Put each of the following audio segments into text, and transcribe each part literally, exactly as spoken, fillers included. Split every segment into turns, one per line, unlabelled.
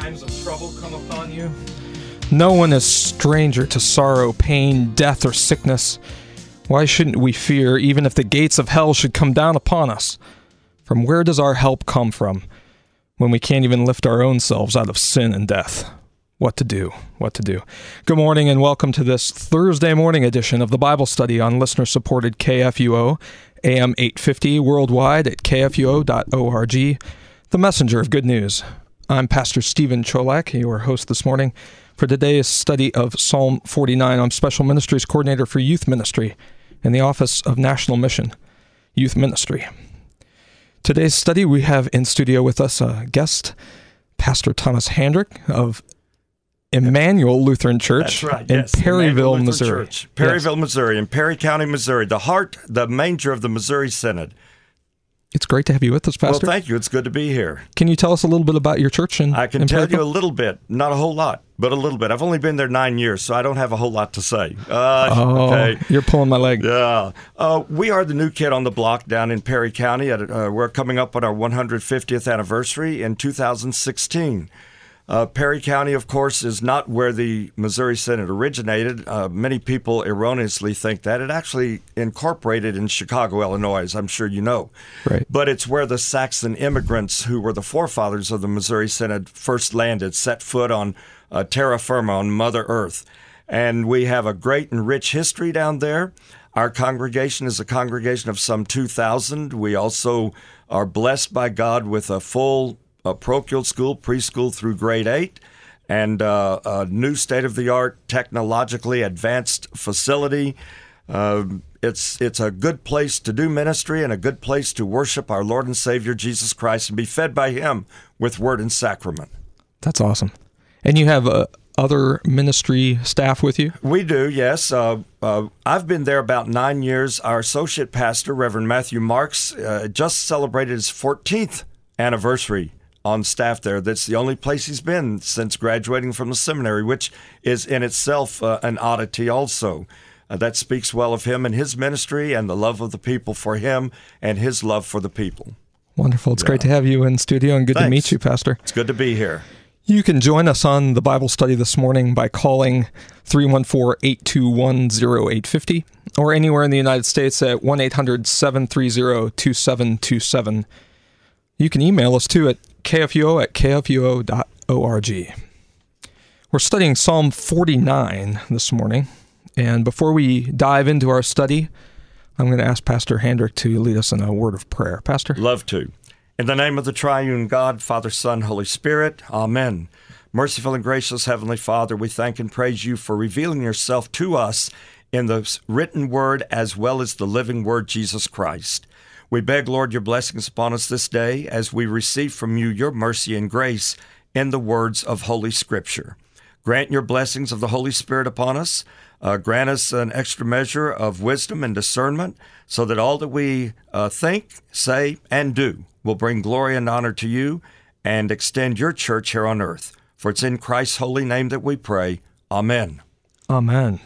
times of trouble come upon you, no one is stranger to sorrow, pain, death, or sickness. Why shouldn't we fear, even if the gates of hell should come down upon us? From where does our help come from, when we can't even lift our own selves out of sin and death? What to do, what to do. Good morning and welcome to this Thursday morning edition of the Bible study on listener-supported K F U O, A M eight fifty, worldwide at k f u o dot org, the messenger of good news. I'm Pastor Stephen Cholak, your host this morning for today's study of Psalm forty-nine. I'm Special Ministries Coordinator for Youth Ministry in the Office of National Mission, Youth Ministry. Today's study, we have in studio with us a guest, Pastor Thomas Handrick of Emmanuel Lutheran Church.
That's right,
in
yes.
Perryville, Missouri.
Church, Perryville,
yes.
Missouri, in Perry County, Missouri, the heart, the manger of the Missouri Synod.
It's great to have you with us, Pastor.
Well, thank you. It's good to be here.
Can you tell us a little bit about your church? In,
I can
in
tell
Perryville?
you a little bit, not a whole lot, but a little bit. I've only been there nine years, so I don't have a whole lot to say. Uh,
oh,
okay.
You're pulling my leg.
Yeah. Uh, we are the new kid on the block down in Perry County. At, uh, we're coming up on our one hundred fiftieth anniversary in two thousand sixteen. Uh, Perry County, of course, is not where the Missouri Synod originated. Uh, many people erroneously think that. It actually incorporated in Chicago, Illinois, as I'm sure you know.
Right.
But it's where the Saxon immigrants, who were the forefathers of the Missouri Synod, first landed, set foot on uh, terra firma, on Mother Earth. And we have a great and rich history down there. Our congregation is a congregation of some two thousand. We also are blessed by God with a full a parochial school, preschool through grade eight, and uh, a new state-of-the-art, technologically advanced facility. Uh, it's it's a good place to do ministry and a good place to worship our Lord and Savior Jesus Christ and be fed by Him with word and sacrament.
That's awesome. And you have uh, other ministry staff with you?
We do, yes. Uh, uh, I've been there about nine years. Our associate pastor, Reverend Matthew Marks, uh, just celebrated his fourteenth anniversary on staff there. That's the only place he's been since graduating from the seminary, which is in itself uh, an oddity also. Uh, that speaks well of him and his ministry and the love of the people for him and his love for the people.
Wonderful. It's
Yeah.
great to have you in studio and good
Thanks.
to meet you, Pastor.
It's good to be here.
You can join us on the Bible study this morning by calling three one four, eight two one, zero eight five zero or anywhere in the United States at one eight hundred, seven three zero, two seven two seven. You can email us too at k f u o at k f u o dot org. We're studying Psalm forty-nine this morning, and before we dive into our study, I'm going to ask Pastor Handrick to lead us in a word of prayer. Pastor?
Love to. In the name of the triune God, Father, Son, Holy Spirit, Amen. Merciful and gracious Heavenly Father, we thank and praise you for revealing yourself to us in the written word as well as the living word, Jesus Christ. We beg, Lord, your blessings upon us this day as we receive from you your mercy and grace in the words of Holy Scripture. Grant your blessings of the Holy Spirit upon us. Uh, grant us an extra measure of wisdom and discernment so that all that we uh, think, say, and do will bring glory and honor to you and extend your church here on earth. For it's in Christ's holy name that we pray. Amen.
Amen.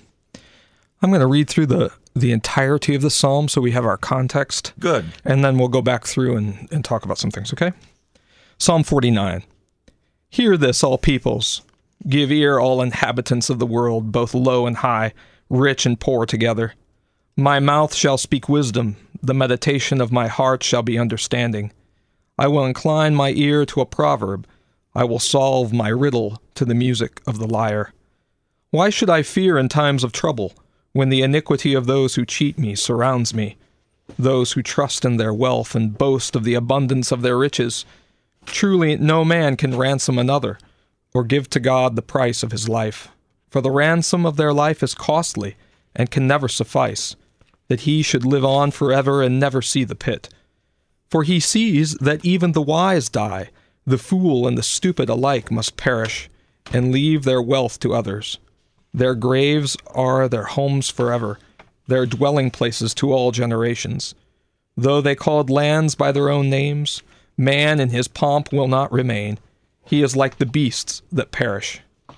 I'm going to read through the the entirety of the psalm so we have our context.
Good.
And then we'll go back through and, and talk about some things, okay? Psalm forty-nine. Hear this, all peoples. Give ear, all inhabitants of the world, both low and high, rich and poor together. My mouth shall speak wisdom. The meditation of my heart shall be understanding. I will incline my ear to a proverb. I will solve my riddle to the music of the lyre. Why should I fear in times of trouble, when the iniquity of those who cheat me surrounds me, those who trust in their wealth and boast of the abundance of their riches? Truly no man can ransom another, or give to God the price of his life. For the ransom of their life is costly, and can never suffice, that he should live on forever and never see the pit. For he sees that even the wise die, the fool and the stupid alike must perish, and leave their wealth to others. Their graves are their homes forever, their dwelling places to all generations. Though they called lands by their own names, man in his pomp will not remain. He is like the beasts that perish.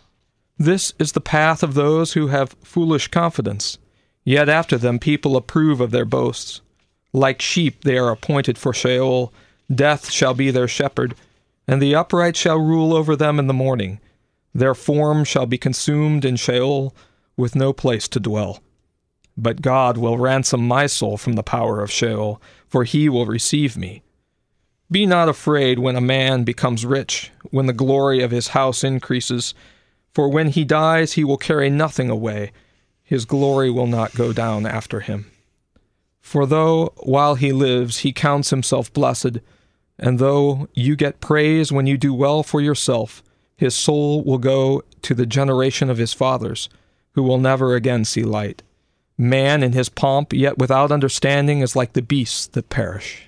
This is the path of those who have foolish confidence. Yet after them people approve of their boasts. Like sheep they are appointed for Sheol. Death shall be their shepherd. And the upright shall rule over them in the morning. Their form shall be consumed in Sheol, with no place to dwell. But God will ransom my soul from the power of Sheol, for he will receive me. Be not afraid when a man becomes rich, when the glory of his house increases, for when he dies he will carry nothing away. His glory will not go down after him. For though, while he lives, he counts himself blessed, and though you get praise when you do well for yourself, his soul will go to the generation of his fathers, who will never again see light. Man in his pomp, yet without understanding, is like the beasts that perish.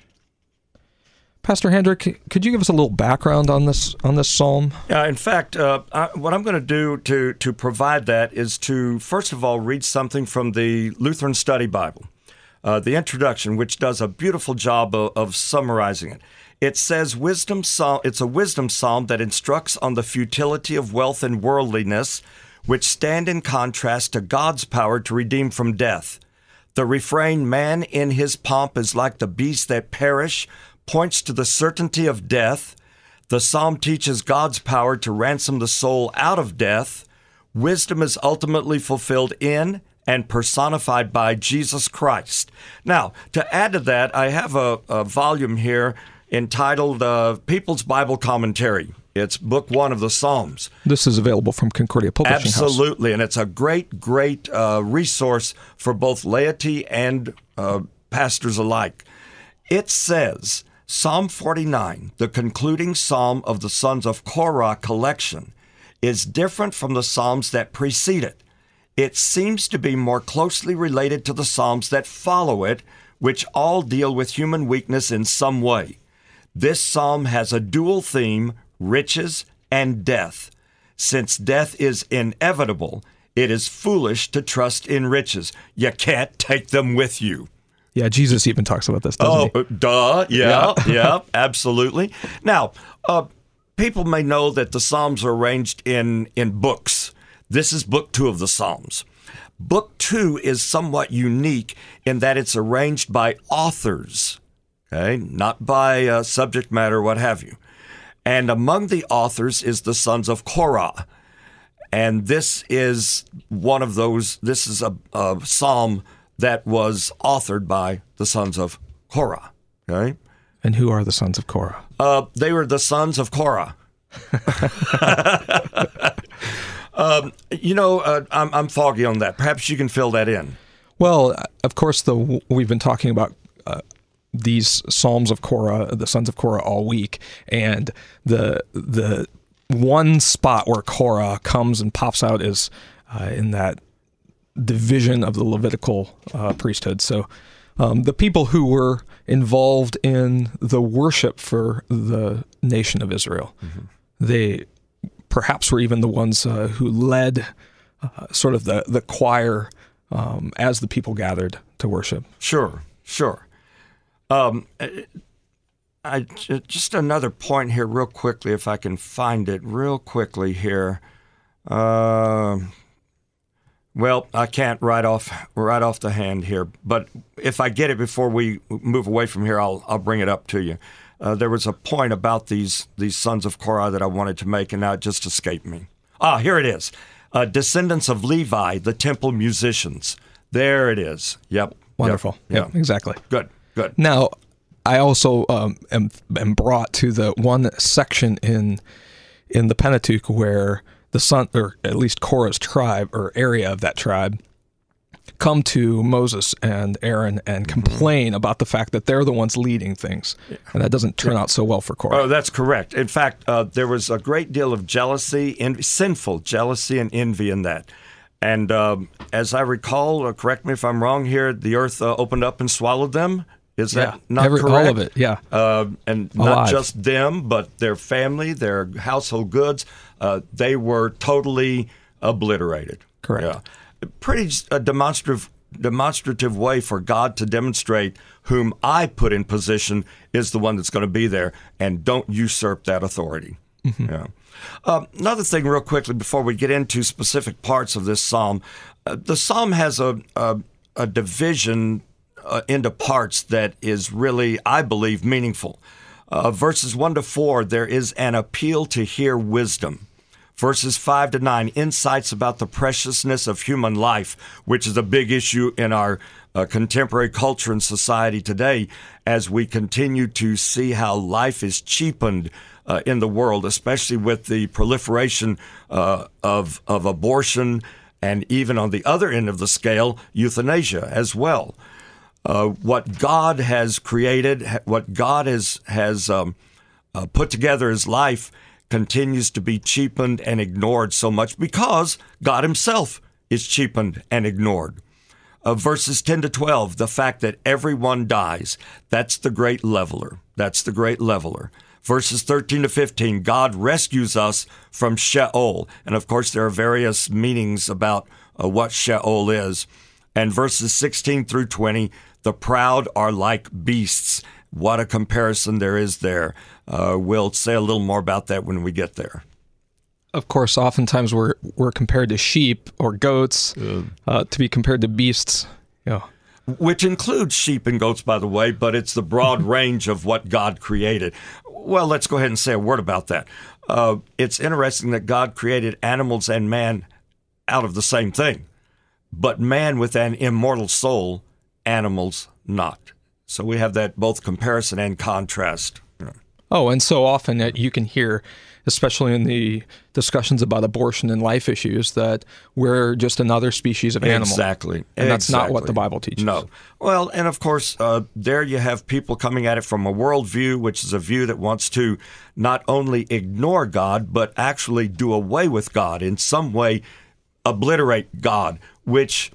Pastor Hendrick, could you give us a little background on this on this psalm?
Yeah, in fact, uh, I, what I'm going to do to to provide that is to first of all read something from the Lutheran Study Bible, uh, the introduction, which does a beautiful job of, of summarizing it. It says, "Wisdom psalm." It's a wisdom psalm that instructs on the futility of wealth and worldliness, which stand in contrast to God's power to redeem from death. The refrain, "Man in his pomp is like the beasts that perish," points to the certainty of death. The psalm teaches God's power to ransom the soul out of death. Wisdom is ultimately fulfilled in and personified by Jesus Christ. Now, to add to that, I have a, a volume here entitled uh, People's Bible Commentary. It's book one of the Psalms.
This is available from Concordia Publishing House.
Absolutely, and it's a great, great uh, resource for both laity and uh, pastors alike. It says, Psalm forty-nine, the concluding psalm of the Sons of Korah collection, is different from the psalms that precede it. It seems to be more closely related to the psalms that follow it, which all deal with human weakness in some way. This psalm has a dual theme, riches and death. Since death is inevitable, it is foolish to trust in riches. You can't take them with you.
Yeah, Jesus even talks about this, doesn't
oh,
he?
duh. Yeah, yeah, yeah, absolutely. Now, uh, people may know that the Psalms are arranged in, in books. This is book two of the Psalms. Book two is somewhat unique in that it's arranged by authors, okay, not by uh, subject matter, what have you. And among the authors is the Sons of Korah. And this is one of those, this is a, a psalm that was authored by the Sons of Korah. Okay?
And who are the Sons of Korah?
Uh, they were the Sons of Korah. um, you know, uh, I'm, I'm foggy on that. Perhaps you can fill that in.
Well, of course, the we've been talking about uh, these Psalms of Korah, the Sons of Korah, all week, and the the one spot where Korah comes and pops out is uh, in that division of the Levitical uh, priesthood. So um, the people who were involved in the worship for the nation of Israel, mm-hmm. they perhaps were even the ones uh, who led uh, sort of the, the choir um, as the people gathered to worship.
Sure, sure. Um, I, just another point here real quickly, if I can find it real quickly here. Uh, Well, I can't right off right off the hand here, but if I get it before we move away from here, I'll I'll bring it up to you. Uh, there was a point about these these Sons of Korah that I wanted to make, and now it just escaped me. Ah, here it is. Uh, descendants of Levi, the temple musicians. There it is. Yep.
Wonderful.
Yep.
Yep, exactly.
Good. Good.
Now, I also um, am, am brought to the one section in in the Pentateuch where the son, or at least Korah's tribe or area of that tribe, come to Moses and Aaron and complain mm-hmm. about the fact that they're the ones leading things, yeah. and that doesn't turn yeah. out so well for Korah.
Oh, that's correct. In fact, uh, there was a great deal of jealousy, envy, sinful jealousy and envy in that. And um, as I recall, uh, correct me if I'm wrong here, the earth uh, opened up and swallowed them. Is that
yeah.
not
Every,
correct?
All of it, yeah.
Uh, and
Alive.
Not just them, but their family, their household goods. Uh, they were totally obliterated.
Correct.
Yeah. Pretty uh, demonstrative demonstrative way for God to demonstrate whom I put in position is the one that's going to be there, and don't usurp that authority. Mm-hmm. Yeah. Uh, another thing real quickly before we get into specific parts of this psalm. Uh, the psalm has a, a, a division uh, into parts that is really, I believe, meaningful. Uh, verses one to four, there is an appeal to hear wisdom. Verses five to nine, insights about the preciousness of human life, which is a big issue in our uh, contemporary culture and society today, as we continue to see how life is cheapened uh, in the world, especially with the proliferation uh, of, of abortion and even on the other end of the scale, euthanasia as well. Uh, what God has created, what God has, has um, uh, put together as life continues to be cheapened and ignored so much because God himself is cheapened and ignored. Uh, verses ten to twelve, the fact that everyone dies, that's the great leveler. That's the great leveler. Verses thirteen to fifteen, God rescues us from Sheol. And of course, there are various meanings about uh, what Sheol is. And verses sixteen through twenty, the proud are like beasts. What a comparison there is there. Uh, we'll say a little more about that when we get there.
Of course, oftentimes we're we're compared to sheep or goats, uh, to be compared to beasts. Yeah.
Which includes sheep and goats, by the way, but it's the broad range of what God created. Well, let's go ahead and say a word about that. Uh, it's interesting that God created animals and man out of the same thing, but man with an immortal soul, animals not. So we have that both comparison and contrast.
Oh, and so often that you can hear, especially in the discussions about abortion and life issues, that we're just another species of animal.
Exactly.
And that's
exactly.
not what the Bible teaches.
No. Well, and of course, uh, there you have people coming at it from a worldview, which is a view that wants to not only ignore God, but actually do away with God, in some way obliterate God, which,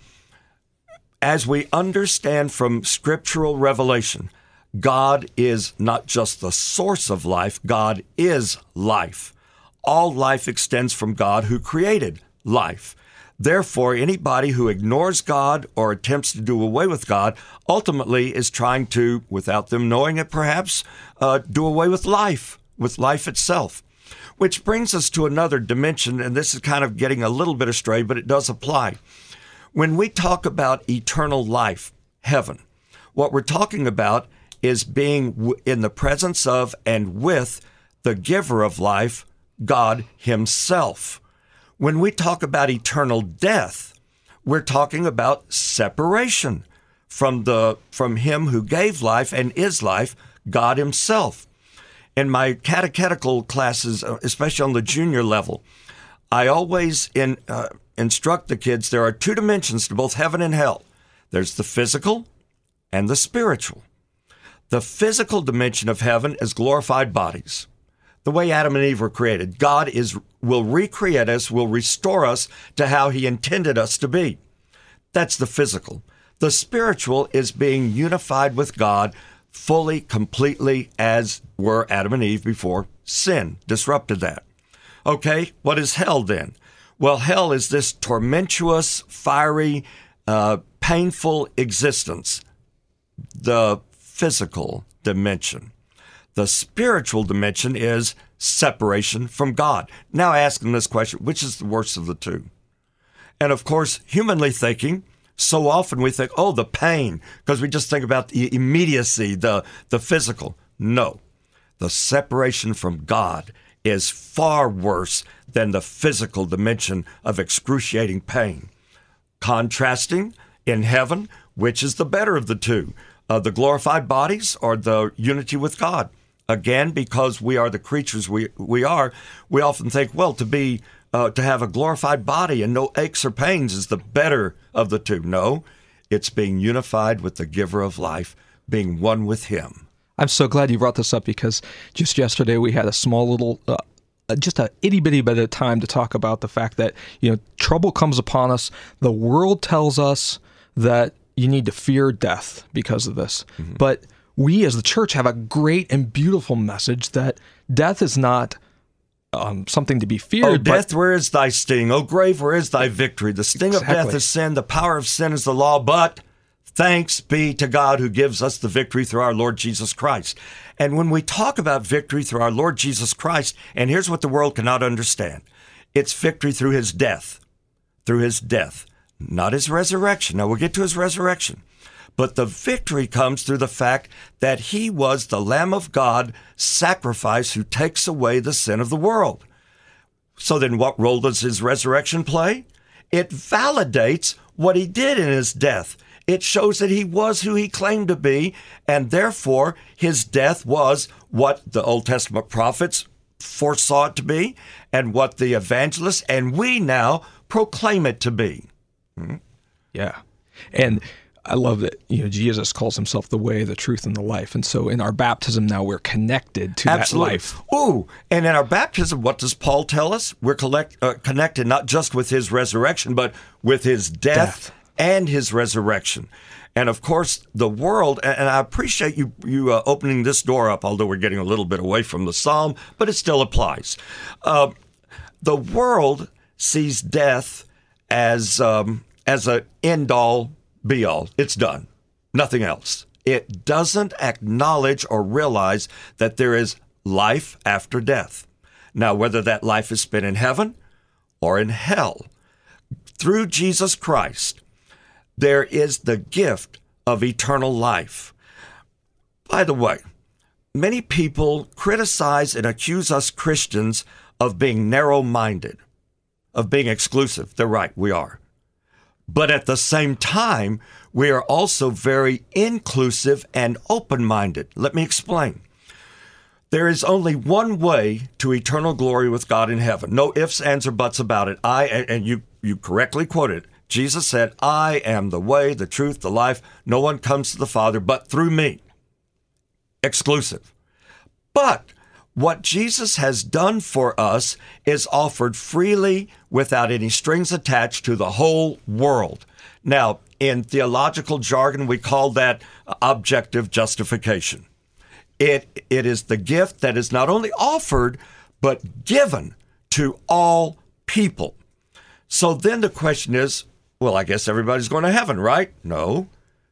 as we understand from scriptural revelation, God is not just the source of life, God is life. All life extends from God who created life. Therefore, anybody who ignores God or attempts to do away with God ultimately is trying to, without them knowing it perhaps, uh, do away with life, with life itself. Which brings us to another dimension, and this is kind of getting a little bit astray, but it does apply. When we talk about eternal life, heaven, what we're talking about is being in the presence of and with the giver of life, God himself. When we talk about eternal death, we're talking about separation from the from him who gave life and is life, God himself. In my catechetical classes, especially on the junior level, I always in, uh, instruct the kids there are two dimensions to both heaven and hell. There's the physical and the spiritual. The physical dimension of heaven is glorified bodies. The way Adam and Eve were created, God is will recreate us, will restore us to how he intended us to be. That's the physical. The spiritual is being unified with God fully, completely, as were Adam and Eve before sin disrupted that. Okay, what is hell then? Well, hell is this tormentuous, fiery, uh, painful existence. The physical dimension. The spiritual dimension is separation from God. Now ask them this question, which is the worst of the two? And of course, humanly thinking, so often we think, oh, the pain, because we just think about the immediacy, the, the physical. No, the separation from God is far worse than the physical dimension of excruciating pain. Contrasting, in heaven, which is the better of the two? Uh, the glorified bodies or the unity with God? Again, because we are the creatures we, we are, we often think, well, to be uh, to have a glorified body and no aches or pains is the better of the two. No, it's being unified with the giver of life, being one with him.
I'm so glad you brought this up because just yesterday we had a small little, uh, just a itty bitty bit of time to talk about the fact that, you know, trouble comes upon us. The world tells us that you need to fear death because of this. Mm-hmm. But we as the church have a great and beautiful message that death is not um, something to be feared.
Oh, death, but, where is thy sting? Oh, grave, where is thy victory? The sting
exactly.
of death is sin. The power of sin is the law. But thanks be to God who gives us the victory through our Lord Jesus Christ. And when we talk about victory through our Lord Jesus Christ, and here's what the world cannot understand. It's victory through his death, through his death. Not his resurrection. Now, we'll get to his resurrection. but the victory comes through the fact that he was the Lamb of God sacrifice who takes away the sin of the world. So then what role does his resurrection play? It validates what he did in his death. It shows that he was who he claimed to be, and therefore his death was what the Old Testament prophets foresaw it to be, and what the evangelists and we now proclaim it to be. Hmm?
Yeah. And I love that, you know, Jesus calls himself the way, the truth, and the life. And so in our baptism now we're connected to
Absolutely.
that life.
Ooh, and in our baptism, what does Paul tell us? We're collect, uh, connected not just with his resurrection, but with his death,
Death.
and his resurrection. And of course, the world, and and I appreciate you you uh, opening this door up, although we're getting a little bit away from the psalm, but it still applies. Uh, the world sees death as um, as an end-all, be-all. It's done. Nothing else. It doesn't acknowledge or realize that there is life after death. Now, whether that life is spent in heaven or in hell, through Jesus Christ, there is the gift of eternal life. By the way, many people criticize and accuse us Christians of being narrow-minded, of being exclusive. They're right, we are. But at the same time, we are also very inclusive and open-minded. Let me explain. There is only one way to eternal glory with God in heaven. No ifs, ands, or buts about it. I, and you, you correctly quoted, Jesus said, I am the way, the truth, the life. No one comes to the Father but through me. Exclusive. But what Jesus has done for us is offered freely without any strings attached to the whole world. Now, in theological jargon, we call that objective justification. It, it is the gift that is not only offered, but given to all people. So then the question is, well, I guess everybody's going to heaven, right? No.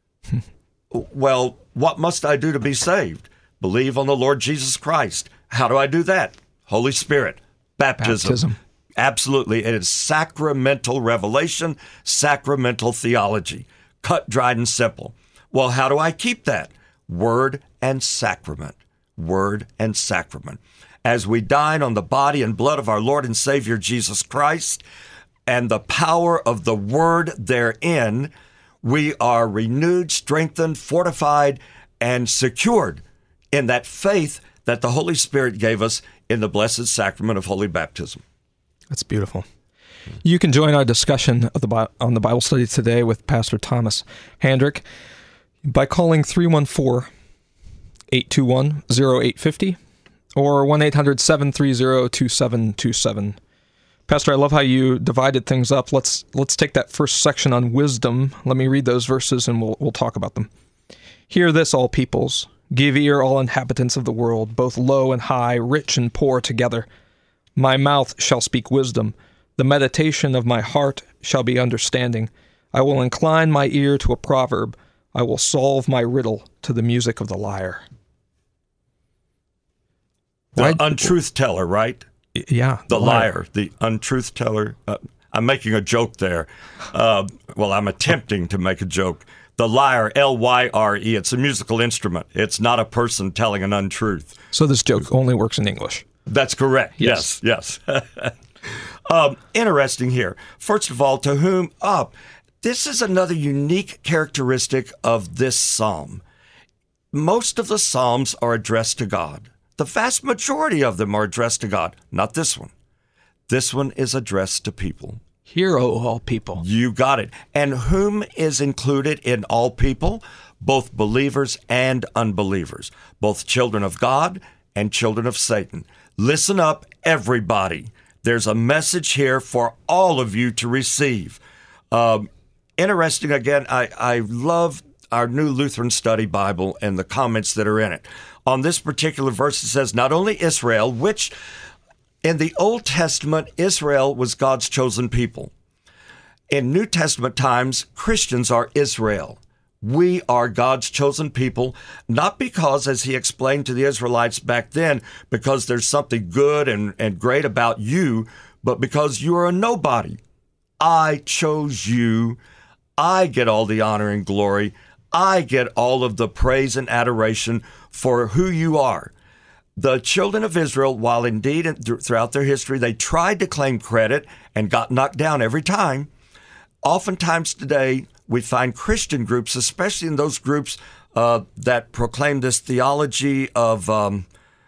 Well, what must I do to be saved? Believe on the Lord Jesus Christ. How do I do that? Holy Spirit, baptism.
Baptism.
Absolutely. It is sacramental revelation, sacramental theology, cut, dried, and simple. Well, how do I keep that? Word and sacrament. Word and sacrament. As we dine on the body and blood of our Lord and Savior Jesus Christ and the power of the Word therein, we are renewed, strengthened, fortified, and secured in that faith that the Holy Spirit gave us in the blessed sacrament of holy baptism.
That's beautiful. You can join our discussion of the Bi- on the Bible study today with Pastor Thomas Handrick by calling three one four, eight two one, zero eight five zero or one eight hundred, seven three zero, two seven two seven. Pastor, I love how you divided things up. Let's let's take that first section on wisdom. Let me read those verses and we'll we'll talk about them. Hear this, all peoples. Give ear, all inhabitants of the world, both low and high, rich and poor together. My mouth shall speak wisdom. The meditation of my heart shall be understanding. I will incline my ear to a proverb. I will solve my riddle to the music of the lyre.
The
Why-
untruth teller, right?
Yeah.
The liar, the untruth teller. Uh, I'm making a joke there. Uh, well, I'm attempting to make a joke. The lyre, L Y R E, it's a musical instrument. It's not a person telling an untruth.
So this joke only works in English.
That's correct.
Yes.
Yes, yes. um, interesting here. First of all, to whom up? This is another unique characteristic of this psalm. Most of the psalms are addressed to God. The vast majority of them are addressed to God. Not this one. This one is addressed to people.
Hear, O all people.
You got it. And whom is included in all people? Both believers and unbelievers, both children of God and children of Satan. Listen up, everybody. There's a message here for all of you to receive. Um, interesting, again, I, I love our New Lutheran Study Bible and the comments that are in it. On this particular verse, it says, not only Israel, which in the Old Testament, Israel was God's chosen people. In New Testament times, Christians are Israel. We are God's chosen people, not because, as he explained to the Israelites back then, because there's something good and, and great about you, but because you are a nobody. I chose you. I get all the honor and glory. I get all of the praise and adoration for who you are. The children of Israel, while indeed throughout their history, they tried to claim credit and got knocked down every time. Oftentimes today, we find Christian groups, especially in those groups uh, that proclaim this theology of um,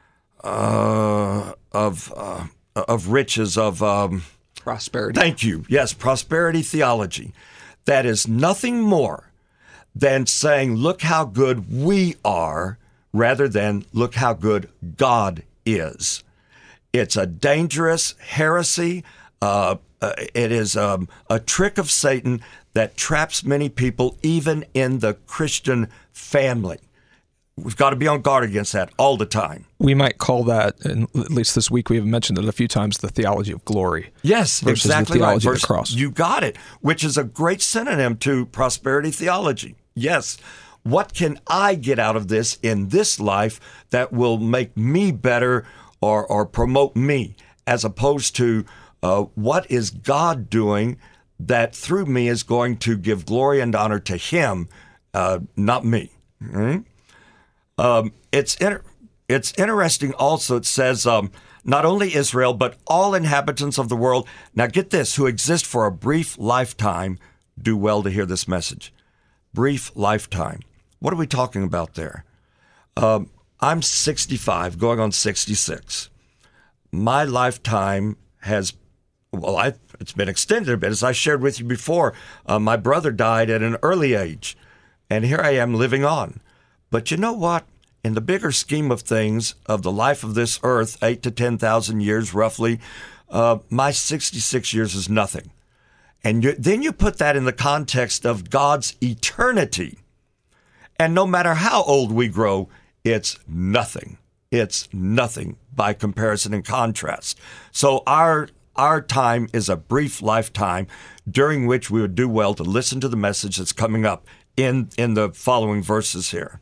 uh, of uh, of riches, of um,
prosperity.
Thank you. Yes, prosperity theology. That is nothing more than saying, look how good we are, rather than look how good God is. It's a dangerous heresy. Uh, uh, it is um, a trick of Satan that traps many people, even in the Christian family. We've got to be on guard against that all the time.
We might call that, and at least this week we've mentioned it a few times, the theology of glory.
Yes,
versus
exactly
the theology
right.
of the cross.
You got it, which is a great synonym to prosperity theology. Yes. What can I get out of this in this life that will make me better or, or promote me, as opposed to uh, what is God doing that through me is going to give glory and honor to Him, uh, not me. Mm-hmm. Um, it's inter- it's interesting also, it says, um, not only Israel, but all inhabitants of the world. Now get this, who exist for a brief lifetime, do well to hear this message. Brief lifetime. What are we talking about there? Um, I'm sixty-five, going on sixty-six. My lifetime has, well, I, it's been extended a bit. As I shared with you before, uh, my brother died at an early age, and here I am living on. But you know what? In the bigger scheme of things, of the life of this earth, eight to ten thousand years roughly, uh, my sixty-six years is nothing. And you, then you put that in the context of God's eternity. And no matter how old we grow, it's nothing. It's nothing by comparison and contrast. So our our time is a brief lifetime during which we would do well to listen to the message that's coming up in, in the following verses here.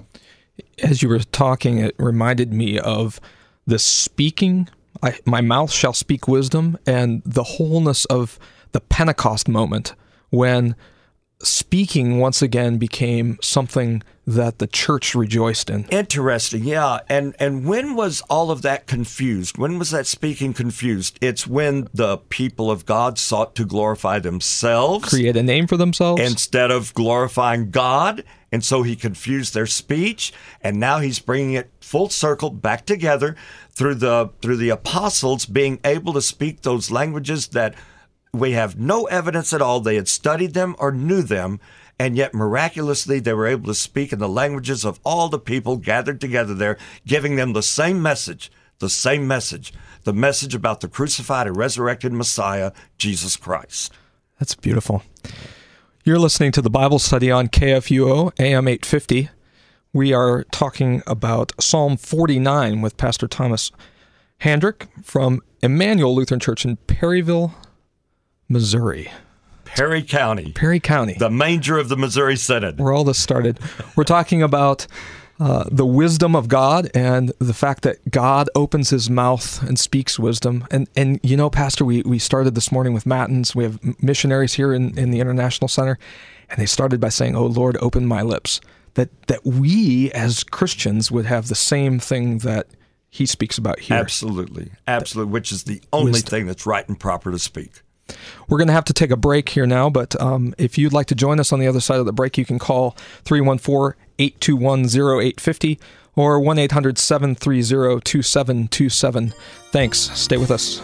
As you were talking, it reminded me of the speaking. I, my mouth shall speak wisdom, and the wholeness of the Pentecost moment when speaking once again became something that the church rejoiced in.
Interesting, yeah. And and when was all of that confused? When was that speaking confused? It's when the people of God sought to glorify themselves.
Create a name for themselves.
Instead of glorifying God. And so he confused their speech. And now he's bringing it full circle back together through the through the apostles being able to speak those languages that we have no evidence at all they had studied them or knew them, and yet miraculously they were able to speak in the languages of all the people gathered together there, giving them the same message, the same message, the message about the crucified and resurrected Messiah, Jesus Christ.
That's beautiful. You're listening to the Bible study on K F U O, A M eight fifty. We are talking about Psalm forty-nine with Pastor Thomas Handrick from Emmanuel Lutheran Church in Perryville, Missouri.
Perry County.
Perry County.
The manger of the Missouri Synod.
Where all this started. We're talking about uh, the wisdom of God and the fact that God opens his mouth and speaks wisdom. And, and you know, Pastor, we, we started this morning with Matins. We have missionaries here in, in the International Center, and they started by saying, "Oh, Lord, open my lips." That, that we as Christians would have the same thing that he speaks about here.
Absolutely. Absolutely, which is the only wisdom. Thing that's right and proper to speak.
We're going to have to take a break here now, but um, if you'd like to join us on the other side of the break, you can call three one four, eight two one, zero eight five zero or one eight hundred, seven three zero, two seven two seven. Thanks. Stay with us.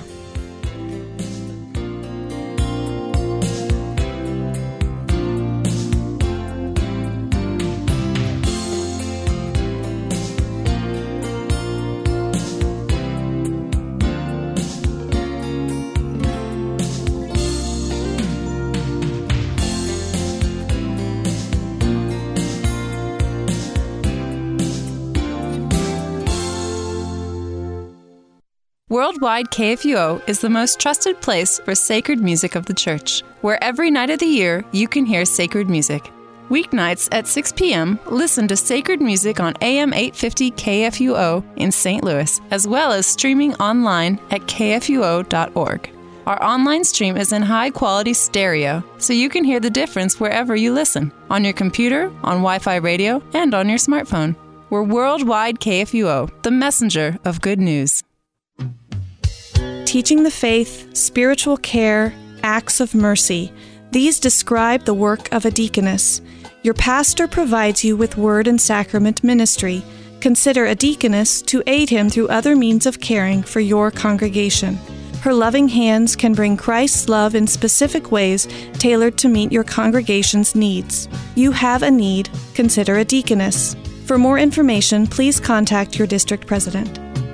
Worldwide K F U O is the most trusted place for sacred music of the church, where every night of the year you can hear sacred music. Weeknights at six p.m., listen to sacred music on A M eight fifty K F U O in Saint Louis, as well as streaming online at K F U O dot org. Our online stream is in high-quality stereo, so you can hear the difference wherever you listen, on your computer, on Wi-Fi radio, and on your smartphone. We're Worldwide K F U O, the messenger of good news.
Teaching the faith, spiritual care, acts of mercy. These describe the work of a deaconess. Your pastor provides you with word and sacrament ministry. Consider a deaconess to aid him through other means of caring for your congregation. Her loving hands can bring Christ's love in specific ways tailored to meet your congregation's needs. You have a need, consider a deaconess. For more information, please contact your district president.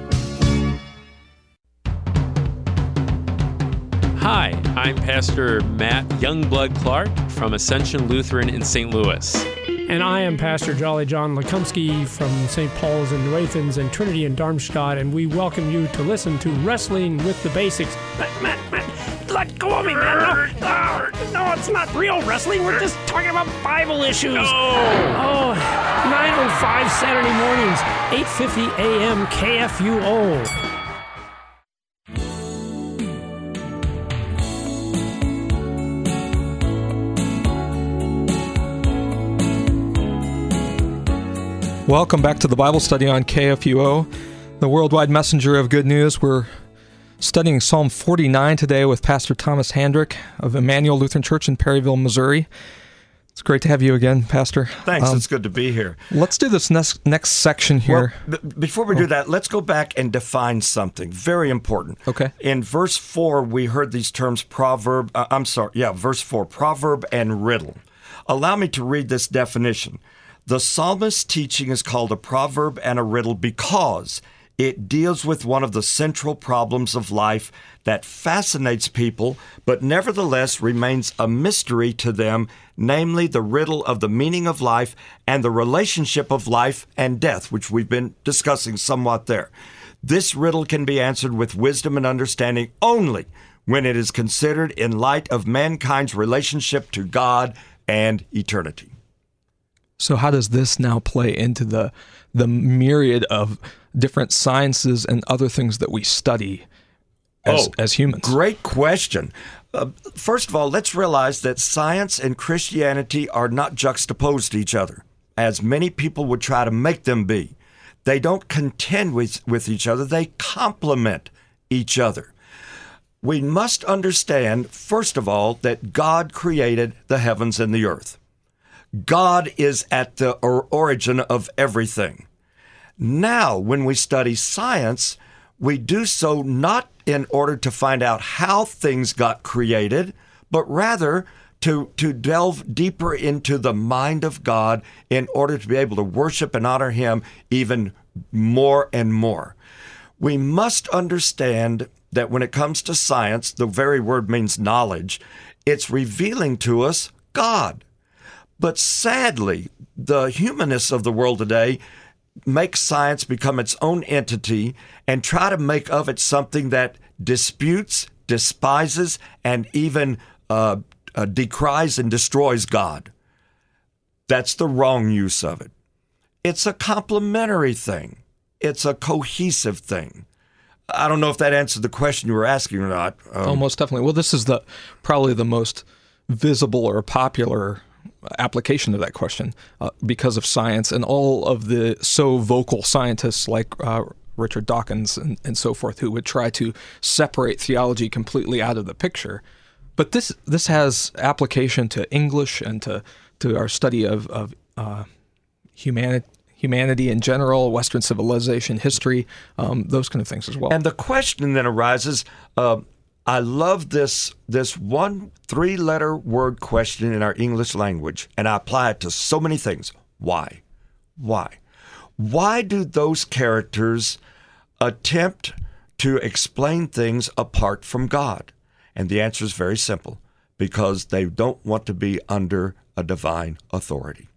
Hi, I'm Pastor Matt Youngblood Clark from Ascension Lutheran in Saint Louis.
And I am Pastor Jolly John Lekumsky from Saint Paul's in New Athens and Trinity in Darmstadt, and we welcome you to listen to Wrestling with the Basics. Matt, Matt, Matt, let go of me, man. No, no, no, it's not real wrestling. We're just talking about Bible issues. No. Oh, nine oh five Saturday mornings, eight fifty a.m. K F U O.
Welcome back to the Bible study on K F U O, the worldwide messenger of good news. We're studying Psalm forty-nine today with Pastor Thomas Handrick of Emmanuel Lutheran Church in Perryville, Missouri. It's great to have you again, Pastor.
Thanks.
Um,
it's good to be here.
Let's do this next next section here.
Well, b- before we do that, let's go back and define something very important.
Okay.
In verse four, we heard these terms proverb. Uh, I'm sorry. Yeah, verse four, proverb and riddle. Allow me to read this definition. The psalmist's teaching is called a proverb and a riddle because it deals with one of the central problems of life that fascinates people, but nevertheless remains a mystery to them, namely the riddle of the meaning of life and the relationship of life and death, which we've been discussing somewhat there. This riddle can be answered with wisdom and understanding only when it is considered in light of mankind's relationship to God and eternity.
So how does this now play into the the myriad of different sciences and other things that we study as,
oh,
as humans?
Great question. Uh, first of all, let's realize that science and Christianity are not juxtaposed to each other, as many people would try to make them be. They don't contend with, with each other. They complement each other. We must understand, first of all, that God created the heavens and the earth. God is at the origin of everything. Now, when we study science, we do so not in order to find out how things got created, but rather to, to delve deeper into the mind of God in order to be able to worship and honor Him even more and more. We must understand that when it comes to science, the very word means knowledge. It's revealing to us God. But sadly, the humanists of the world today make science become its own entity and try to make of it something that disputes, despises, and even uh, uh, decries and destroys God. That's the wrong use of it. It's a complementary thing. It's a cohesive thing. I don't know if that answered the question you were asking or not. Um,
oh, most definitely. Well, this is the probably the most visible or popular application of that question uh, because of science and all of the so vocal scientists like uh, Richard Dawkins and, and so forth who would try to separate theology completely out of the picture. But this this has application to English and to, to our study of, of uh, humanity, humanity in general, Western civilization, history, um, those kind of things as well.
And the question then arises, uh, I love this this one three-letter word question in our English language, and I apply it to so many things. Why? Why? Why do those characters attempt to explain things apart from God? And the answer is very simple, because they don't want to be under a divine authority.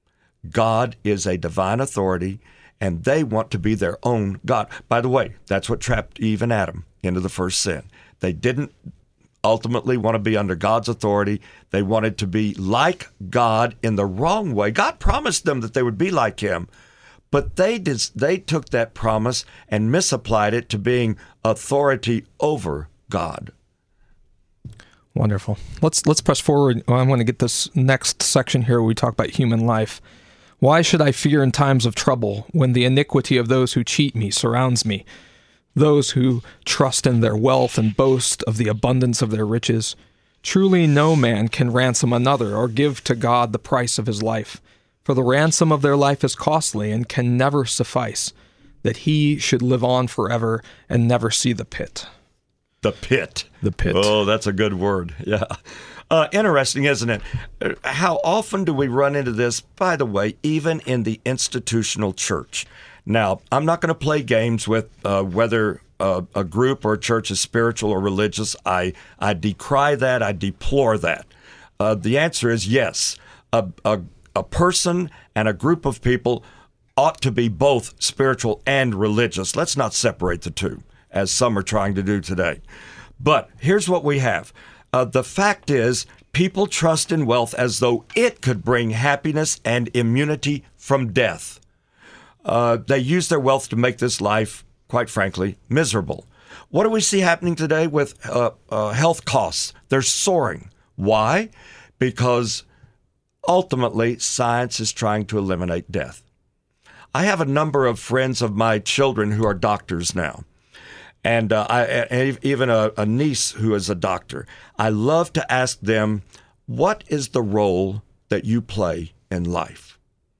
God is a divine authority, and they want to be their own God. By the way, that's what trapped Eve and Adam into the first sin. They didn't ultimately want to be under God's authority. They wanted to be like God in the wrong way. God promised them that they would be like Him, but they did, they took that promise and misapplied it to being authority over God.
Wonderful. Let's let's press forward. I want to get this next section here where we talk about human life. Why should I fear in times of trouble when the iniquity of those who cheat me surrounds me? Those who trust in their wealth and boast of the abundance of their riches. Truly no man can ransom another or give to God the price of his life. For the ransom of their life is costly and can never suffice, that he should live on forever and never see the pit.
The pit.
The pit.
Oh, that's a good word. Yeah. Uh, interesting, isn't it? How often do we run into this, by the way, even in the institutional church? Now, I'm not going to play games with uh, whether uh, a group or a church is spiritual or religious. I, I decry that. I deplore that. Uh, the answer is yes. A, a, a person and a group of people ought to be both spiritual and religious. Let's not separate the two, as some are trying to do today. But here's what we have. Uh, the fact is, people trust in wealth as though it could bring happiness and immunity from death. Uh, they use their wealth to make this life, quite frankly, miserable. What do we see happening today with uh, uh, health costs? They're soaring. Why? Because ultimately, science is trying to eliminate death. I have a number of friends of my children who are doctors now. And uh, I, and even a, a niece who is a doctor. I love to ask them, what is the role that you play in life?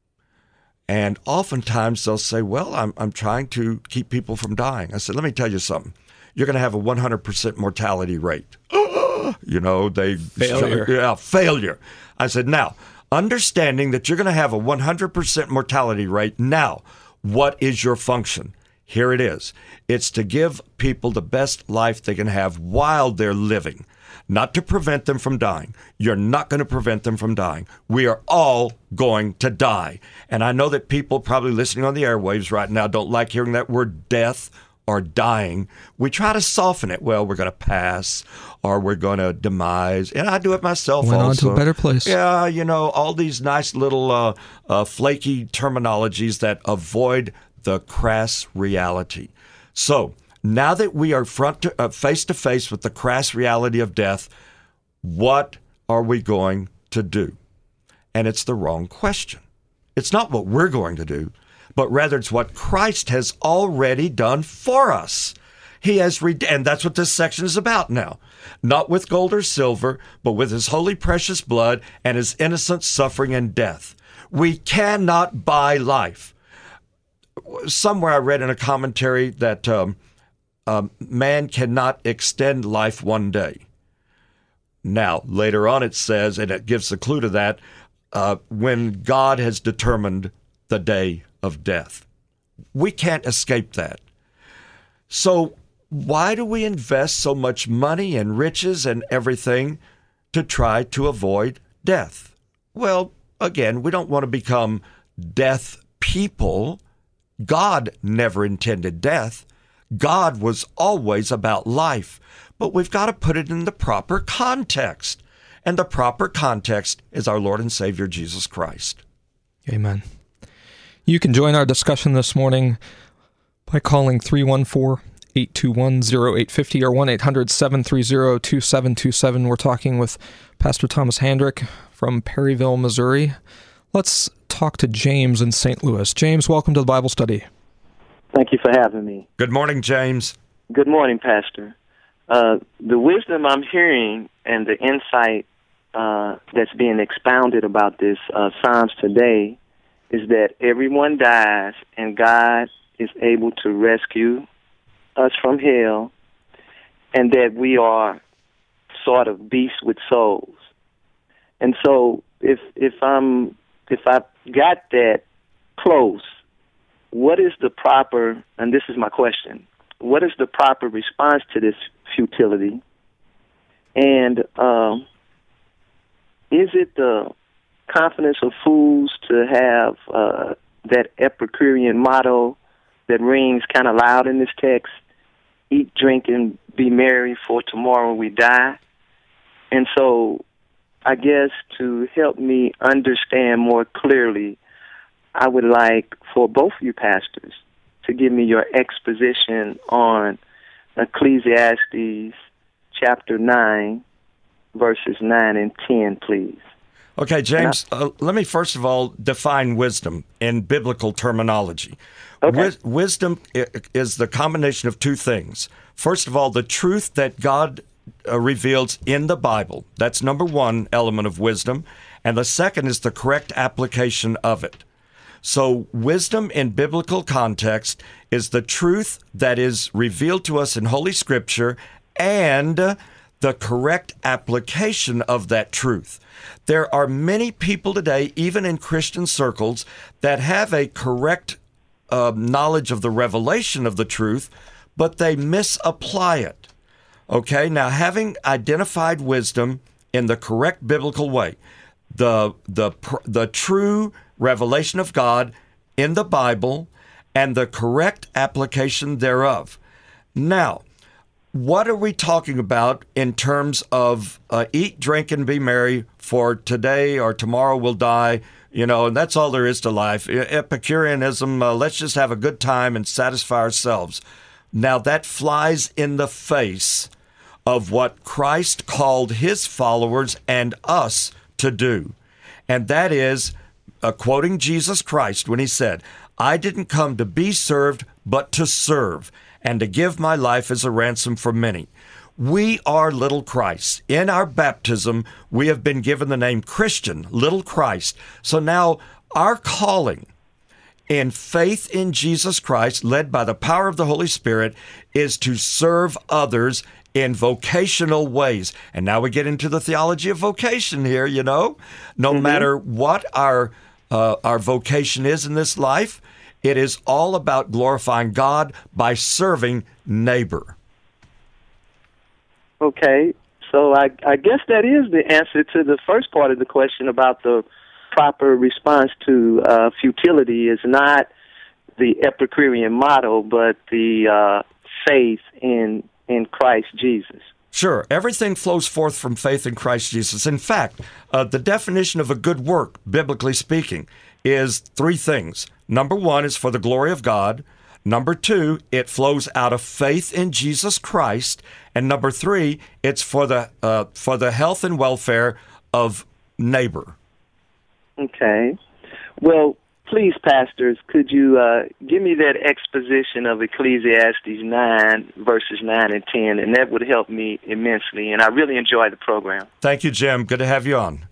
And oftentimes they'll say, well, I'm, I'm trying to keep people from dying. I said, let me tell you something. You're going to have a one hundred percent mortality rate. You know, they...
Failure.
Yeah, failure. I said, now, understanding that you're going to have a one hundred percent mortality rate, now, what is your function? Here it is. It's to give people the best life they can have while they're living, not to prevent them from dying. You're not going to prevent them from dying. We are all going to die. And I know that people probably listening on the airwaves right now don't like hearing that word death or dying. We try to soften it. Well, we're going to pass or we're going to demise. And I do it myself
Went
also.
on to a better place.
Yeah, you know, all these nice little uh, uh, flaky terminologies that avoid the crass reality. So now that we are front to, uh, face to face with the crass reality of death, what are we going to do? And it's the wrong question. It's not what we're going to do, but rather it's what Christ has already done for us. He has redeemed, and that's what this section is about now. Not with gold or silver, but with his holy precious blood and his innocent suffering and death. We cannot buy life. Somewhere I read in a commentary that um, um, man cannot extend life one day. Now, later on it says, and it gives a clue to that, uh, when God has determined the day of death. We can't escape that. So why do we invest so much money and riches and everything to try to avoid death? Well, again, we don't want to become death people. God never intended death. God was always about life. But we've got to put it in the proper context. And the proper context is our Lord and Savior, Jesus Christ.
Amen. You can join our discussion this morning by calling three one four, eight two one, zero eight five zero or one eight hundred, seven three zero, two seven two seven. We're talking with Pastor Thomas Handrick from Perryville, Missouri. Let's talk to James in Saint Louis. James, welcome to the Bible study.
Thank you for having me.
Good morning, James.
Good morning, Pastor. Uh, the wisdom I'm hearing and the insight uh, that's being expounded about this uh, Psalms today is that everyone dies and God is able to rescue us from hell, and that we are sort of beasts with souls. And so if if I'm if I got that close, what is the proper, and this is my question, what is the proper response to this futility? And um, is it the confidence of fools to have uh, that Epicurean motto that rings kind of loud in this text, eat, drink, and be merry, for tomorrow we die? And so I guess to help me understand more clearly, I would like for both of you pastors to give me your exposition on Ecclesiastes chapter nine, verses nine and ten, please.
Okay, James, uh, let me first of all define wisdom in biblical terminology.
Okay.
Wis- wisdom i- is the combination of two things. First of all, the truth that God uh, reveals in the Bible. That's number one element of wisdom. And the second is the correct application of it. So wisdom in biblical context is the truth that is revealed to us in Holy Scripture and the correct application of that truth. There are many people today, even in Christian circles, that have a correct uh, knowledge of the revelation of the truth, but they misapply it. Okay, now having identified wisdom in the correct biblical way, the the the true revelation of God in the Bible and the correct application thereof. Now, what are we talking about in terms of uh, eat, drink, and be merry, for today or tomorrow we'll die, you know, and that's all there is to life. Epicureanism, uh, let's just have a good time and satisfy ourselves. Now, that flies in the face of what Christ called his followers and us to do. And that is, uh, quoting Jesus Christ when he said, I didn't come to be served, but to serve, and to give my life as a ransom for many. We are little Christ. In our baptism, we have been given the name Christian, little Christ. So now our calling in faith in Jesus Christ, led by the power of the Holy Spirit, is to serve others in vocational ways. And now we get into the theology of vocation here, you know. No mm-hmm. matter what our uh, our vocation is in this life, it is all about glorifying God by serving neighbor.
Okay, so I, I guess that is the answer to the first part of the question about the proper response to uh, futility is not the Epicurean model, but the uh, faith in in Christ Jesus.
Sure. Everything flows forth from faith in Christ Jesus. In fact, uh, the definition of a good work, biblically speaking, is three things. Number one is for the glory of God. Number two, it flows out of faith in Jesus Christ. And number three, it's for the uh, for the health and welfare of neighbor.
Okay. Well, please, pastors, could you uh, give me that exposition of Ecclesiastes nine, verses nine and ten, and that would help me immensely, and I really enjoy the program.
Thank you, Jim. Good to have you on.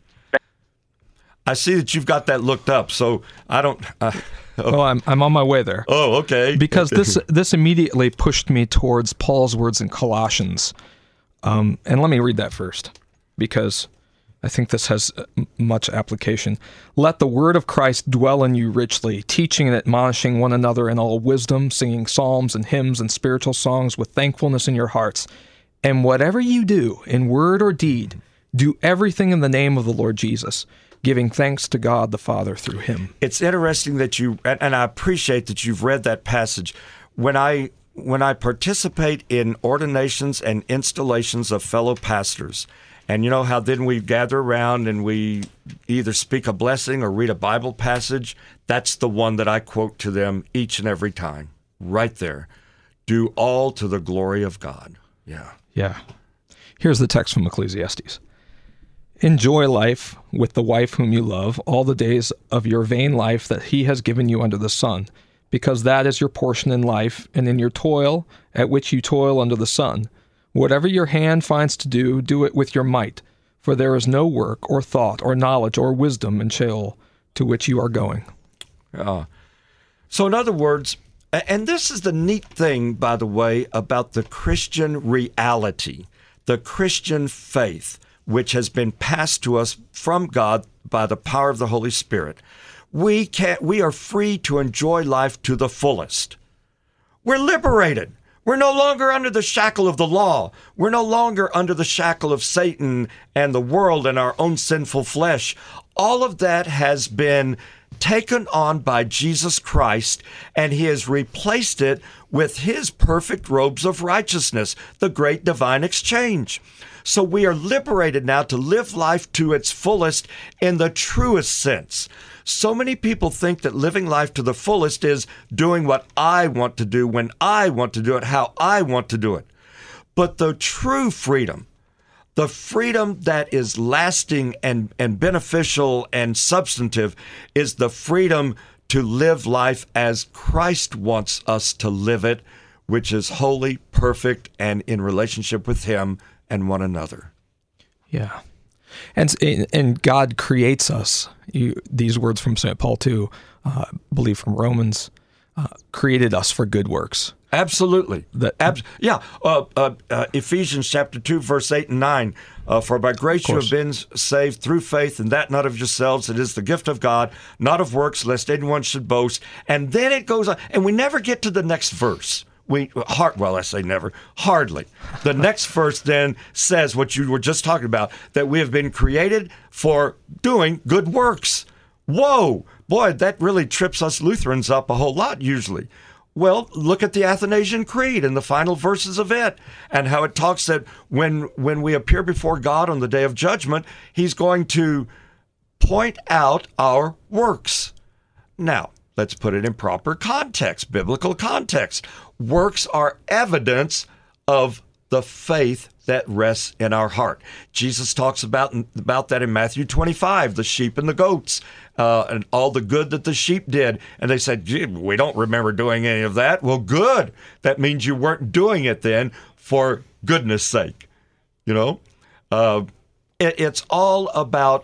I see that you've got that looked up, so I don't... Uh,
oh, oh I'm, I'm on my way there.
Oh, okay.
Because this this immediately pushed me towards Paul's words in Colossians. Um, and let me read that first, because I think this has much application. Let the word of Christ dwell in you richly, teaching and admonishing one another in all wisdom, singing psalms and hymns and spiritual songs with thankfulness in your hearts. And whatever you do, in word or deed, do everything in the name of the Lord Jesus, giving thanks to God the Father through him.
It's interesting that you, and I appreciate that you've read that passage. When I when I participate in ordinations and installations of fellow pastors, and you know how then we gather around and we either speak a blessing or read a Bible passage, that's the one that I quote to them each and every time, right there. Do all to the glory of God. Yeah.
Yeah. Here's the text from Ecclesiastes. Enjoy life with the wife whom you love all the days of your vain life that he has given you under the sun, because that is your portion in life and in your toil at which you toil under the sun. Whatever your hand finds to do, do it with your might, for there is no work or thought or knowledge or wisdom in Sheol to which you are going.
Uh, so in other words, and this is the neat thing, by the way, about the Christian reality, the Christian faith, which has been passed to us from God by the power of the Holy Spirit. We can we are free to enjoy life to the fullest. We're liberated. We're no longer under the shackle of the law. We're no longer under the shackle of Satan and the world and our own sinful flesh. All of that has been taken on by Jesus Christ, and he has replaced it with his perfect robes of righteousness, the great divine exchange. So we are liberated now to live life to its fullest in the truest sense. So many people think that living life to the fullest is doing what I want to do, when I want to do it, how I want to do it. But the true freedom, The freedom that is lasting and, and beneficial and substantive is the freedom to live life as Christ wants us to live it, which is holy, perfect, and in relationship with Him and one another.
Yeah. And and God creates us. You, these words from Saint Paul too, uh, I believe from Romans, uh, created us for good works.
Absolutely.
That,
Abs- yeah. Uh, uh, uh, Ephesians chapter two, verse eight and nine. Uh, For by grace you have been saved through faith, and that not of yourselves. It is the gift of God, not of works, lest anyone should boast. And then it goes on, and we never get to the next verse. We hard, well, I say never, hardly. The next verse then says what you were just talking about, that we have been created for doing good works. Whoa, boy, that really trips us Lutherans up a whole lot usually. Well, look at the Athanasian Creed and the final verses of it, and how it talks that when when we appear before God on the day of judgment, He's going to point out our works. Now, let's put it in proper context, biblical context. Works are evidence of the faith that rests in our heart. Jesus talks about, about that in Matthew twenty-five, the sheep and the goats, uh, and all the good that the sheep did. And they said, gee, we don't remember doing any of that. Well, good. That means you weren't doing it then for goodness sake. You know, uh, it, it's all about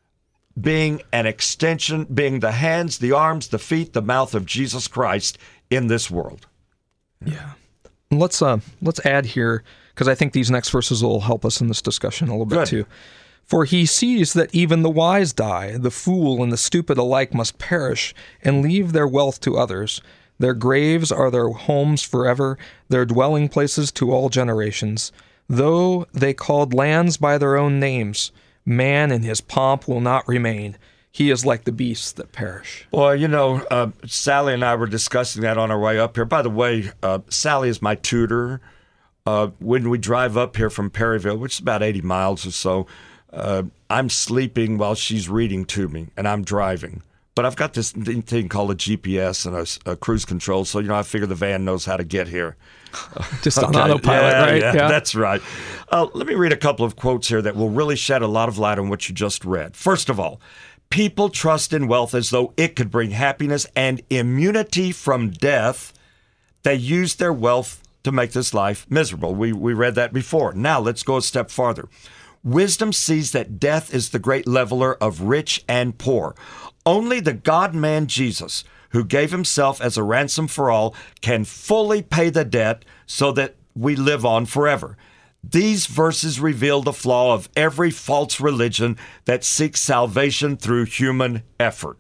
being an extension, being the hands, the arms, the feet, the mouth of Jesus Christ in this world.
Yeah. Let's uh, let's add here, because I think these next verses will help us in this discussion a little bit
Good.
too. For he sees that even the wise die, the fool and the stupid alike must perish and leave their wealth to others. Their graves are their homes forever, their dwelling places to all generations. Though they called lands by their own names, man in his pomp will not remain. He is like the beasts that perish.
Well, you know, uh, Sally and I were discussing that on our way up here. By the way, uh, Sally is my tutor. Uh, when we drive up here from Perryville, which is about eighty miles or so, uh, I'm sleeping while she's reading to me, and I'm driving. But I've got this thing called a G P S and a, a cruise control, so, you know, I figure the van knows how to get here.
Just on
Okay.
autopilot,
yeah,
right?
Yeah, yeah, that's right. Uh, let me read a couple of quotes here that will really shed a lot of light on what you just read. First of all, people trust in wealth as though it could bring happiness and immunity from death. They use their wealth to make this life miserable. We we read that before. Now let's go a step farther. Wisdom sees that death is the great leveler of rich and poor. Only the God-man Jesus, who gave himself as a ransom for all, can fully pay the debt so that we live on forever. These verses reveal the flaw of every false religion that seeks salvation through human effort.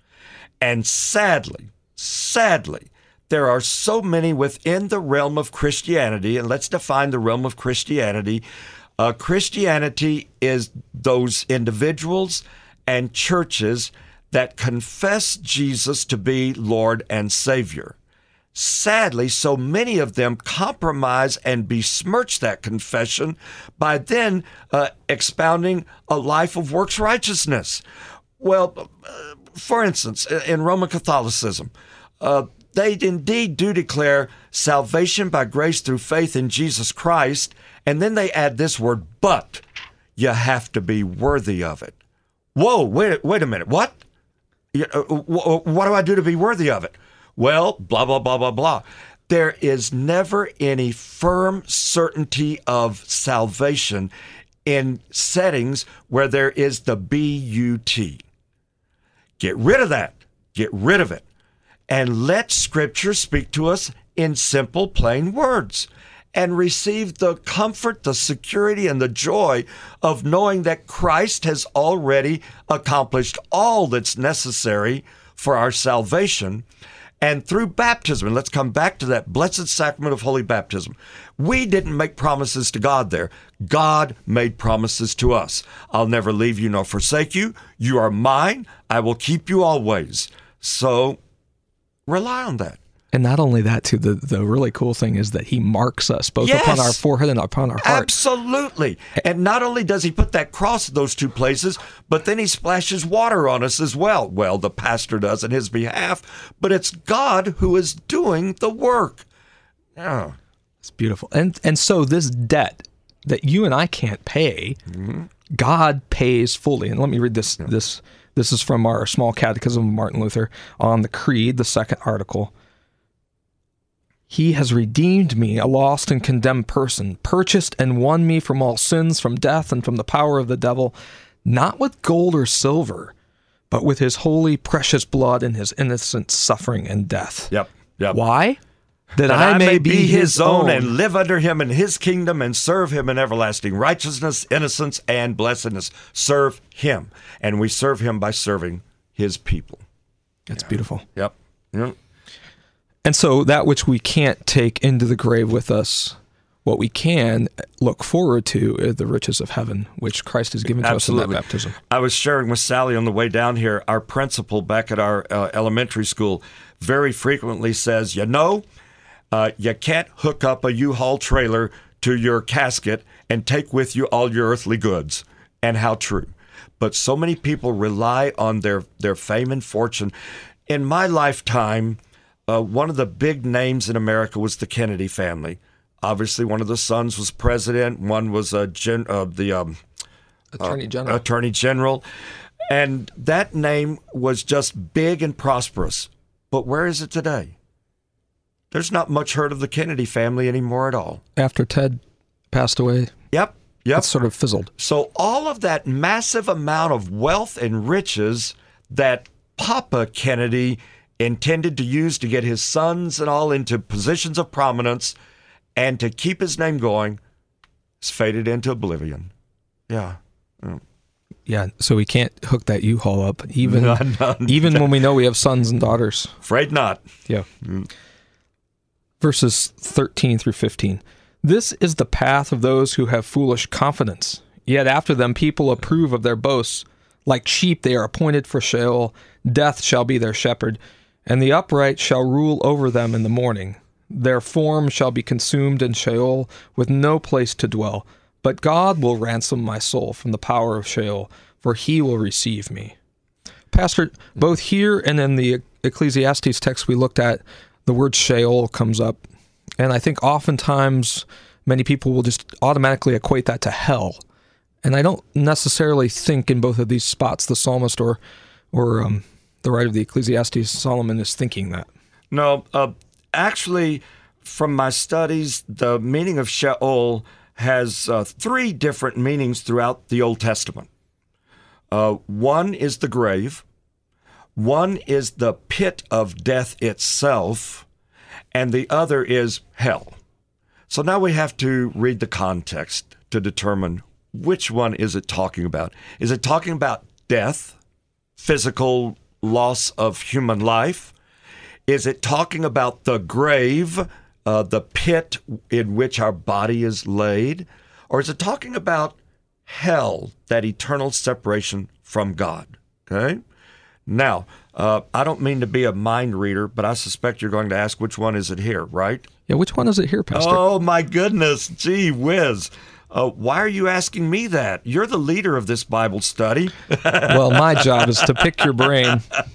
And sadly, sadly, there are so many within the realm of Christianity, and let's define the realm of Christianity. Uh, Christianity is those individuals and churches that confess Jesus to be Lord and Savior. Sadly, so many of them compromise and besmirch that confession by then uh, expounding a life of works righteousness. Well, uh, for instance, in Roman Catholicism, uh, they indeed do declare salvation by grace through faith in Jesus Christ, and then they add this word, but you have to be worthy of it. Whoa, wait, wait a minute, what? You know, what do I do to be worthy of it? Well, blah, blah, blah, blah, blah. There is never any firm certainty of salvation in settings where there is the B U T. Get rid of that. Get rid of it. And let Scripture speak to us in simple, plain words. And receive the comfort, the security, and the joy of knowing that Christ has already accomplished all that's necessary for our salvation. And through baptism, and let's come back to that blessed sacrament of holy baptism, we didn't make promises to God there. God made promises to us. I'll never leave you nor forsake you. You are mine. I will keep you always. So rely on that.
And not only that, too, the, the really cool thing is that he marks us both
Yes.
upon our forehead and upon our heart.
Absolutely. And not only does he put that cross in those two places, but then he splashes water on us as well. Well, the pastor does in his behalf, but it's God who is doing the work. Oh.
It's beautiful. And and so this debt that you and I can't pay, mm-hmm. God pays fully. And let me read this. Yeah. This this is from our Small Catechism of Martin Luther on the Creed, the second article. He has redeemed me, a lost and condemned person, purchased and won me from all sins, from death, and from the power of the devil, not with gold or silver, but with his holy, precious blood and his innocent suffering and death.
Yep, yep.
Why? That,
that
I,
I
may,
may
be,
be
his,
his own
own
and live under him in his kingdom and serve him in everlasting righteousness, innocence, and blessedness. Serve him. And we serve him by serving his people.
That's yeah. beautiful.
Yep. Yep.
And so that which we can't take into the grave with us, what we can look forward to is the riches of heaven, which Christ has given to
Absolutely.
us in that baptism.
I was sharing with Sally on the way down here, our principal back at our uh, elementary school very frequently says, you know, uh, you can't hook up a U-Haul trailer to your casket and take with you all your earthly goods. And how true. But so many people rely on their, their fame and fortune. In my lifetime, Uh, one of the big names in America was the Kennedy family. Obviously, one of the sons was president. One was a gen, uh, the um,
attorney
uh,
general.
Attorney general, and that name was just big and prosperous. But where is it today? There's not much heard of the Kennedy family anymore at all.
After Ted passed away,
yep, yep,
it sort of fizzled.
So all of that massive amount of wealth and riches that Papa Kennedy intended to use to get his sons and all into positions of prominence and to keep his name going, has faded into oblivion. Yeah. yeah.
Yeah, so we can't hook that U-Haul up, even
no, no,
even when we know we have sons and daughters.
Afraid not.
Yeah. Mm. Verses thirteen through fifteen. This is the path of those who have foolish confidence. Yet after them people approve of their boasts. Like sheep they are appointed for Sheol. Death shall be their shepherd. And the upright shall rule over them in the morning. Their form shall be consumed in Sheol, with no place to dwell. But God will ransom my soul from the power of Sheol, for he will receive me. Pastor, both here and in the Ecclesiastes text we looked at, the word Sheol comes up. And I think oftentimes many people will just automatically equate that to hell. And I don't necessarily think in both of these spots the psalmist or or um, the writer of the Ecclesiastes, Solomon, is thinking that.
No, uh, actually, from my studies, the meaning of Sheol has uh, three different meanings throughout the Old Testament. Uh, one is the grave, one is the pit of death itself, and the other is hell. So now we have to read the context to determine which one is it talking about. Is it talking about death, physical loss of human life? Is it talking about the grave, uh, the pit in which our body is laid? Or is it talking about hell, that eternal separation from God? Okay? Now, uh, I don't mean to be a mind reader, but I suspect you're going to ask which one is it here, right?
Yeah, which one is it here, Pastor?
Oh, my goodness. Gee whiz. Uh, why are you asking me that? You're the leader of this Bible study.
Well, my job is to pick your brain.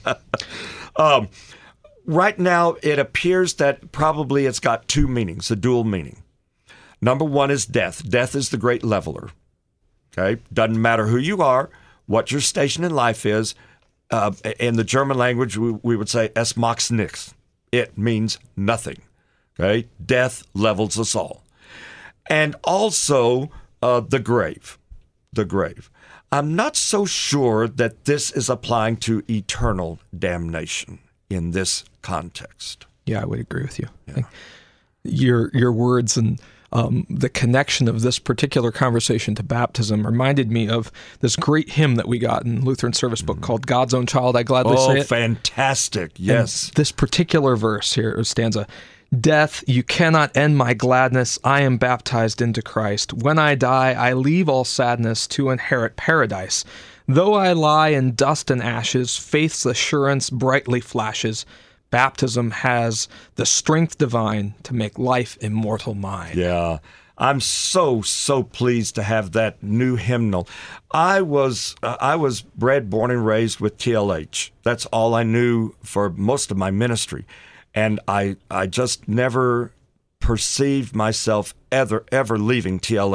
Um, right now, it appears that probably it's got two meanings, a dual meaning. Number one is death. Death is the great leveler. Okay? Doesn't matter who you are, what your station in life is. Uh, in the German language, we, we would say es macht nichts. It means nothing. Okay? Death levels us all. And also uh, the grave, the grave. I'm not so sure that this is applying to eternal damnation in this context.
Yeah, I would agree with you. Yeah. Your your words and um, the connection of this particular conversation to baptism reminded me of this great hymn that we got in Lutheran Service Book mm. called God's Own Child, I Gladly
oh,
Say It.
Oh, fantastic, yes.
And this particular verse here, or stanza, Death, you cannot end my gladness. I am baptized into Christ. When I die, I leave all sadness to inherit paradise. Though I lie in dust and ashes, faith's assurance brightly flashes. Baptism has the strength divine to make life immortal mine.
Yeah, I'm so, so pleased to have that new hymnal. I was uh, I was bred, born, and raised with T L H. That's all I knew for most of my ministry. And I I just never perceived myself ever, ever leaving T L H.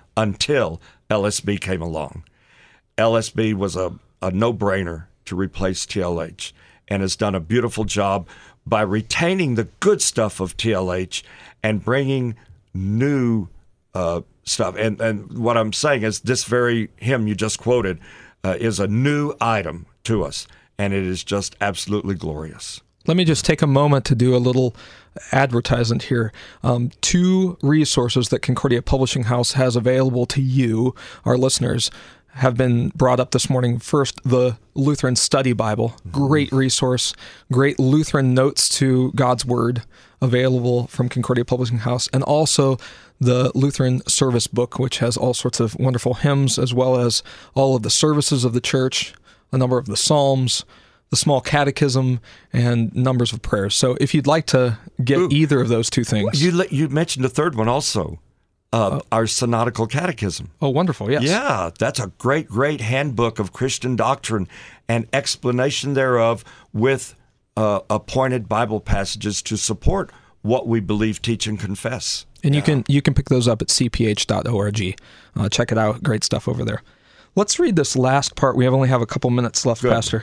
until L S B came along. L S B was a, a no-brainer to replace T L H, and has done a beautiful job by retaining the good stuff of T L H and bringing new uh, stuff. And, and what I'm saying is this very hymn you just quoted uh, is a new item to us, and it is just absolutely glorious.
Let me just take a moment to do a little advertisement here. Um, two resources that Concordia Publishing House has available to you, our listeners, have been brought up this morning. First, the Lutheran Study Bible, great resource, great Lutheran notes to God's Word available from Concordia Publishing House, and also the Lutheran Service Book, which has all sorts of wonderful hymns, as well as all of the services of the church, a number of the Psalms, the small catechism, and numbers of prayers. So if you'd like to get Ooh. either of those two things.
You, you mentioned the third one also. Uh, our synodical catechism.
Oh, wonderful, yes.
Yeah, that's a great, great handbook of Christian doctrine and explanation thereof with uh, appointed Bible passages to support what we believe, teach, and confess.
And
yeah.
you can you can pick those up at c p h dot org. Uh, check it out. Great stuff over there. Let's read this last part. We only have a couple minutes left, Good. Pastor.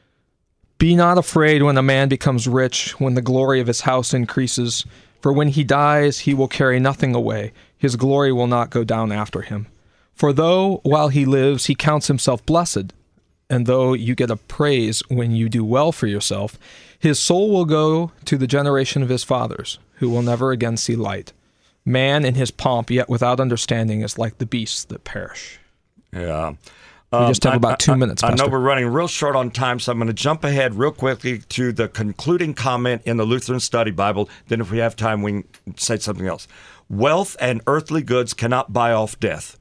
Be not afraid when a man becomes rich, when the glory of his house increases. For when he dies, he will carry nothing away. His glory will not go down after him. For though, while he lives, he counts himself blessed, and though you get a praise when you do well for yourself, his soul will go to the generation of his fathers, who will never again see light. Man in his pomp, yet without understanding, is like the beasts that perish.
Yeah.
We just have
um,
about two
I,
minutes,
I,
Pastor.
I know we're running real short on time, so I'm going to jump ahead real quickly to the concluding comment in the Lutheran Study Bible. Then if we have time, we can say something else. Wealth and earthly goods cannot buy off death.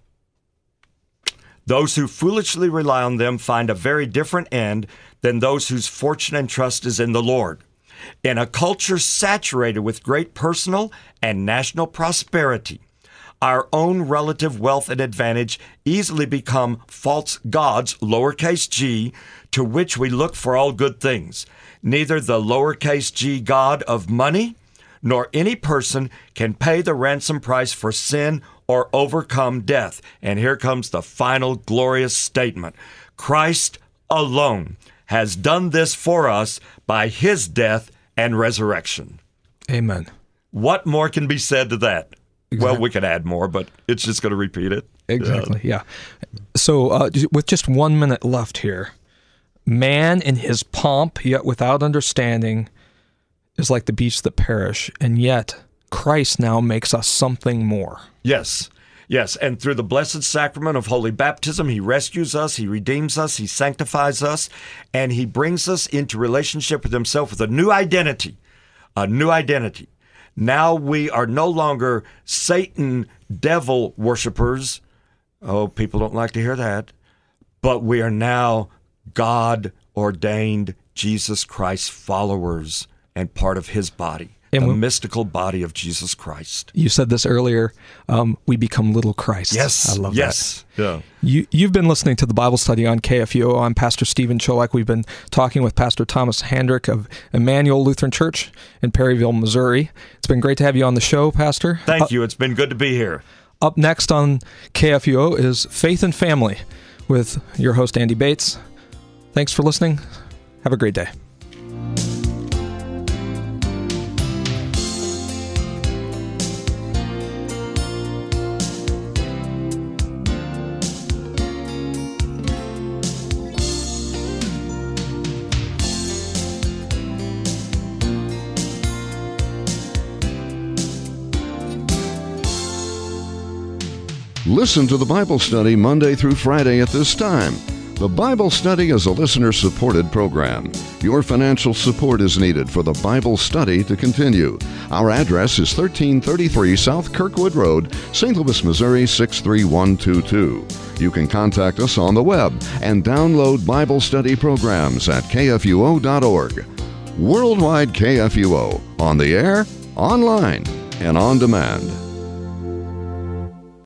Those who foolishly rely on them find a very different end than those whose fortune and trust is in the Lord. In a culture saturated with great personal and national prosperity, our own relative wealth and advantage easily become false gods, lowercase g, to which we look for all good things. Neither the lowercase g God of money nor any person can pay the ransom price for sin or overcome death. And here comes the final glorious statement. Christ alone has done this for us by his death and resurrection.
Amen. What
more can be said to that? Exactly. Well, we could add more, but it's just going to repeat it.
Exactly, yeah. yeah. So uh, with just one minute left here, man in his pomp, yet without understanding, is like the beasts that perish, and yet Christ now makes us something more.
Yes, yes, and through the blessed sacrament of holy baptism, he rescues us, he redeems us, he sanctifies us, and he brings us into relationship with himself with a new identity, a new identity. Now we are no longer Satan, devil worshipers. Oh, people don't like to hear that. But we are now God-ordained Jesus Christ followers and part of his body, and the we, mystical body of Jesus Christ.
You said this earlier. Um, we become little Christ.
Yes.
I love
yes.
that.
Yeah.
You, you've been listening to the Bible study on K F U O. I'm Pastor Stephen Cholak. We've been talking with Pastor Thomas Handrick of Emmanuel Lutheran Church in Perryville, Missouri. It's been great to have you on the show, Pastor.
Thank
uh,
you. It's been good to be here.
Up next on K F U O is Faith and Family with your host, Andy Bates. Thanks for listening. Have a great day.
Listen to the Bible study Monday through Friday at this time. The Bible study is a listener-supported program. Your financial support is needed for the Bible study to continue. Our address is thirteen thirty-three South Kirkwood Road, Saint Louis, Missouri six three one two two. You can contact us on the web and download Bible study programs at k f u o dot org. Worldwide K F U O, on the air, online, and on demand.